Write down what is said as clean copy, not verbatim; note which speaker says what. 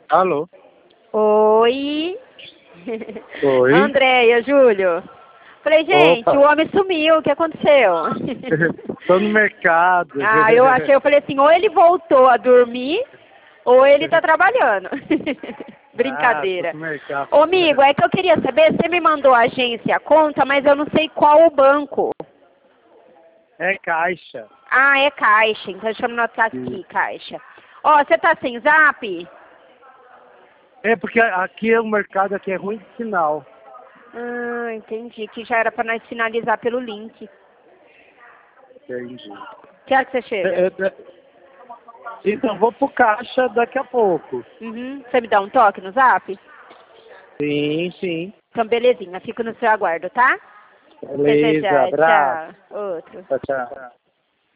Speaker 1: Alô?
Speaker 2: Oi.
Speaker 1: Oi?
Speaker 2: Andréia, Júlio. Falei, gente,
Speaker 1: Opa.
Speaker 2: o homem sumiu, o que aconteceu?
Speaker 1: Tô no mercado.
Speaker 2: Eu achei, eu falei assim, ou ele voltou a dormir, ou ele tá trabalhando. Brincadeira.
Speaker 1: Tô no mercado.
Speaker 2: Ô, amigo, é que eu queria saber, você me mandou a agência, a conta, mas eu não sei qual o banco.
Speaker 1: É caixa.
Speaker 2: Ah, é Caixa, então deixa eu anotar aqui, Caixa. Ó, você tá sem zap?
Speaker 1: É porque aqui o mercado aqui é ruim de sinal.
Speaker 2: Ah, entendi, que já era pra nós finalizar pelo link.
Speaker 1: Entendi.
Speaker 2: Que hora que você chega?
Speaker 1: Então vou pro caixa daqui a pouco.
Speaker 2: Uhum. Você me dá um toque no zap?
Speaker 1: Sim, sim.
Speaker 2: Então, belezinha, fico no seu aguardo, tá? Até
Speaker 1: Beleza,
Speaker 2: já,
Speaker 1: abraço.
Speaker 2: tchau. Outro.
Speaker 1: Tchau, tchau.